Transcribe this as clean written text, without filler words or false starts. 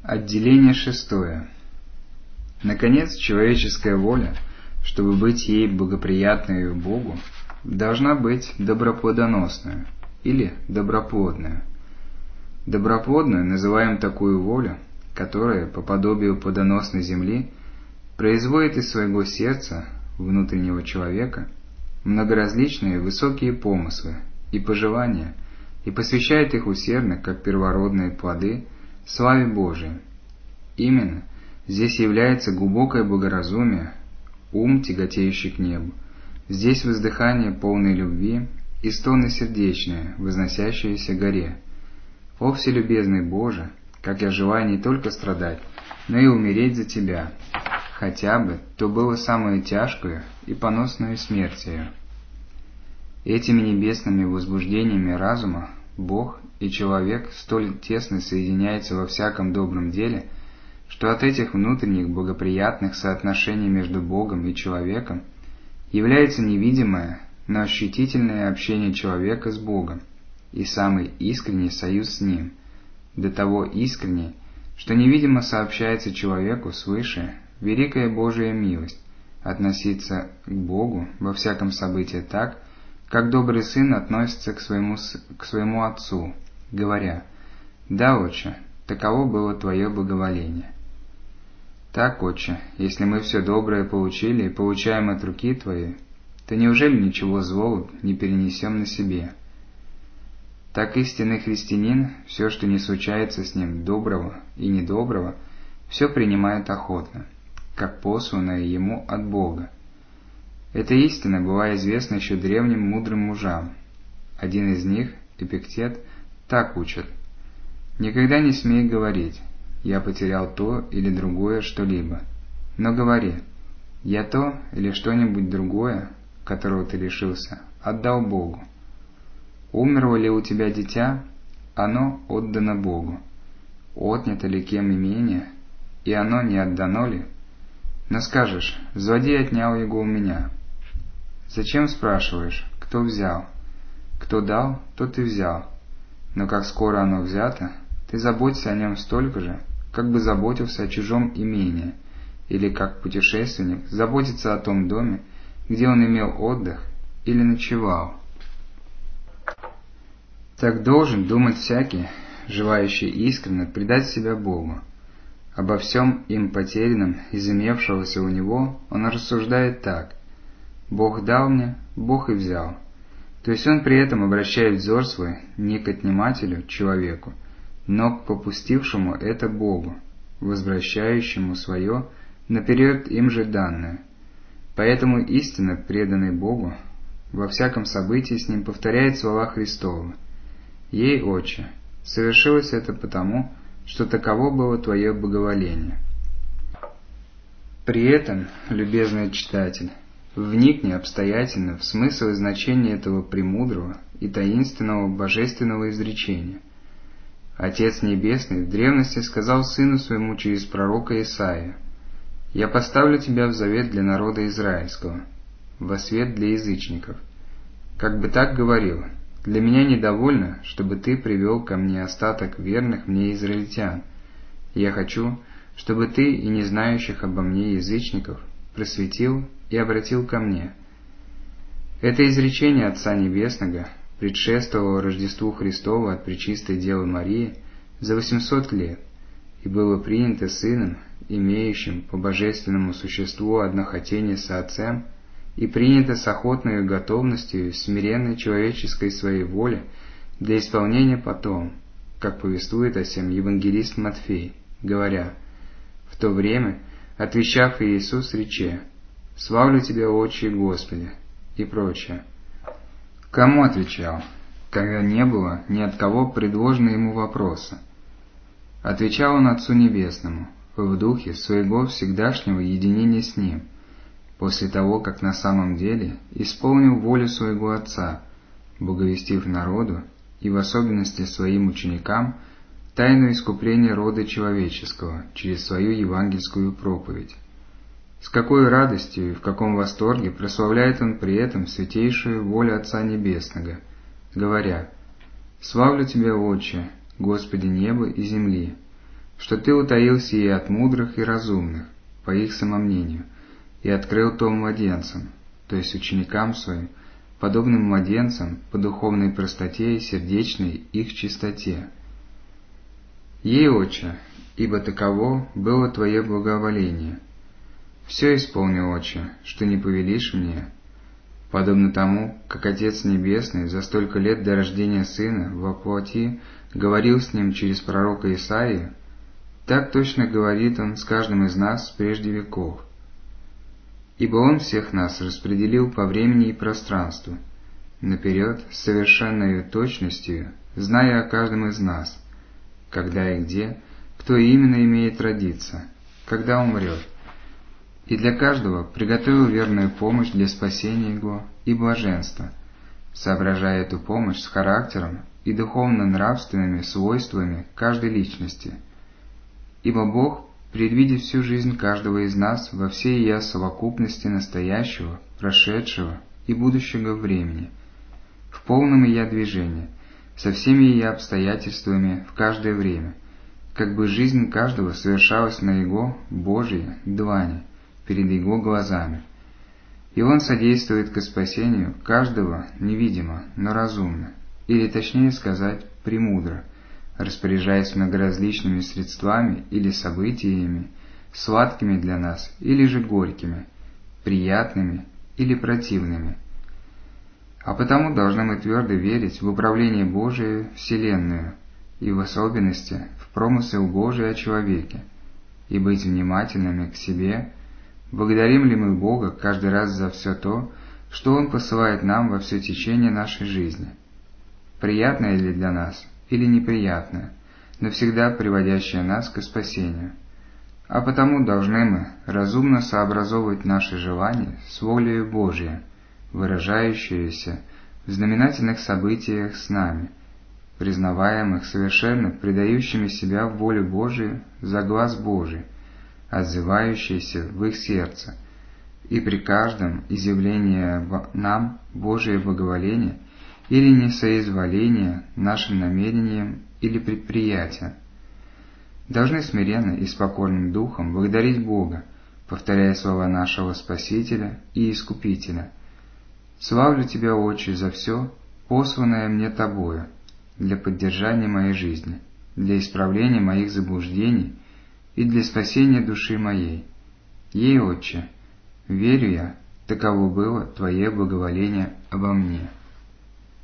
Отделение 6. Наконец, человеческая воля, чтобы быть ей благоприятной Богу, должна быть доброплодоносную или доброплодную. Доброплодную называем такую волю, которая, по подобию плодоносной земли, производит из своего сердца, внутреннего человека, многоразличные высокие помыслы и пожелания, и посвящает их усердно, как первородные плоды, славе Божией. Именно здесь является глубокое благоразумие, ум, тяготеющий к небу, здесь воздыхание полной любви и стоны сердечные, возносящиеся горе. О вселюбезный Боже, как я желаю не только страдать, но и умереть за Тебя, хотя бы то было самое тяжкое и поносное смертью. Этими небесными возбуждениями разума Бог и человек столь тесно соединяются во всяком добром деле, что от этих внутренних благоприятных соотношений между Богом и человеком является невидимое, но ощутительное общение человека с Богом и самый искренний союз с Ним, до того искренний, что невидимо сообщается человеку свыше великая Божия милость относиться к Богу во всяком событии так, как добрый сын относится к своему отцу, говоря: «Да, Отче, таково было Твое благоволение». Так, Отче, если мы все доброе получили и получаем от руки Твоей, то неужели ничего злого не перенесем на себе? Так истинный христианин, все, что не случается с ним доброго и недоброго, все принимает охотно, как посланное ему от Бога. Эта истина была известна еще древним мудрым мужам. Один из них, Эпиктет, так учит: «Никогда не смей говорить: я потерял то или другое что-либо, но говори: я то или что-нибудь другое, которого ты лишился, отдал Богу. Умерло ли у тебя дитя? Оно отдано Богу. Отнято ли кем имение? И оно не отдано ли? Но скажешь: злодей отнял его у меня. Зачем спрашиваешь, кто взял? Кто дал, тот и взял. Но как скоро оно взято, ты заботься о нем столько же, как бы заботился о чужом имении, или как путешественник заботится о том доме, где он имел отдых или ночевал». Так должен думать всякий, желающий искренне предать себя Богу. Обо всем им потерянном из имевшегося у него он рассуждает так: «Бог дал мне, Бог и взял». То есть он при этом обращает взор свой не к отнимателю, человеку, но к попустившему это Богу, возвращающему свое наперед им же данное. Поэтому истинно преданный Богу во всяком событии с ним повторяет слова Христовы: «Ей, Отче, совершилось это потому, что таково было Твое благоволение». При этом, любезный читатель, вникни обстоятельно в смысл и значение этого премудрого и таинственного божественного изречения. Отец Небесный в древности сказал Сыну Своему через пророка Исаия: «Я поставлю тебя в завет для народа израильского, во свет для язычников». Как бы так говорил: «Для меня недовольно, чтобы ты привел ко мне остаток верных мне израильтян. Я хочу, чтобы ты и не знающих обо мне язычников просветил и обратил ко мне». Это изречение Отца Небесного предшествовало Рождеству Христову от Пречистой Девы Марии за 800 лет и было принято Сыном, имеющим по божественному существу однохотение со Отцем, и принято с охотной готовностью и смиренной человеческой своей воли для исполнения потом, как повествует о сем евангелист Матфей, говоря: «В то время, отвечав Иисус, рече: славлю Тебя, Отче Господи», и прочее. Кому отвечал, когда не было ни от кого предложено ему вопроса? Отвечал он Отцу Небесному в духе своего всегдашнего единения с Ним, после того, как на самом деле исполнил волю своего Отца, благовестив народу и в особенности своим ученикам тайну искупления рода человеческого через свою евангельскую проповедь. С какой радостью и в каком восторге прославляет он при этом святейшую волю Отца Небесного, говоря: «Славлю Тебя, Отче, Господи неба и земли, что Ты утаил сие от мудрых и разумных, по их самомнению, и открыл то младенцам, то есть ученикам Своим, подобным младенцам по духовной простоте и сердечной их чистоте. Ей, Отче, ибо таково было Твое благоволение. Все исполнил, Отче, что не повелишь мне, подобно тому, как Отец Небесный за столько лет до рождения Сына во плоти говорил с Ним через пророка Исаию, так точно говорит Он с каждым из нас прежде веков. Ибо Он всех нас распределил по времени и пространству, наперед с совершенной точностью, зная о каждом из нас, когда и где, кто именно имеет родиться, когда умрет, и для каждого приготовил верную помощь для спасения его и блаженства, соображая эту помощь с характером и духовно-нравственными свойствами каждой личности. Ибо Бог, предвидя всю жизнь каждого из нас во всей ее совокупности настоящего, прошедшего и будущего времени, в полном ее движении, со всеми ее обстоятельствами в каждое время, как бы жизнь каждого совершалась на Его, Божьей, длани, перед Его глазами. И Он содействует ко спасению каждого невидимо, но разумно, или точнее сказать, премудро, распоряжаясь многоразличными средствами или событиями, сладкими для нас или же горькими, приятными или противными. А потому должны мы твердо верить в управление Божие Вселенную и в особенности в промысел Божий о человеке, и быть внимательными к себе. Благодарим ли мы Бога каждый раз за все то, что Он посылает нам во все течение нашей жизни? Приятное ли для нас или неприятное, но всегда приводящее нас к спасению? А потому должны мы разумно сообразовывать наши желания с волею Божией, выражающуюся в знаменательных событиях с нами, признаваемых совершенно предающими себя в волю Божию за глаз Божий, отзывающийся в их сердце, и при каждом изъявлении нам Божие благоволение или несоизволение нашим намерениям или предприятиям, должны смиренно и с покорным духом благодарить Бога, повторяя слова нашего Спасителя и Искупителя: «Славлю Тебя, Отче, за все, посланное мне Тобою, для поддержания моей жизни, для исправления моих заблуждений и для спасения души моей. Ей, Отче, верю я, таково было Твое благоволение обо мне».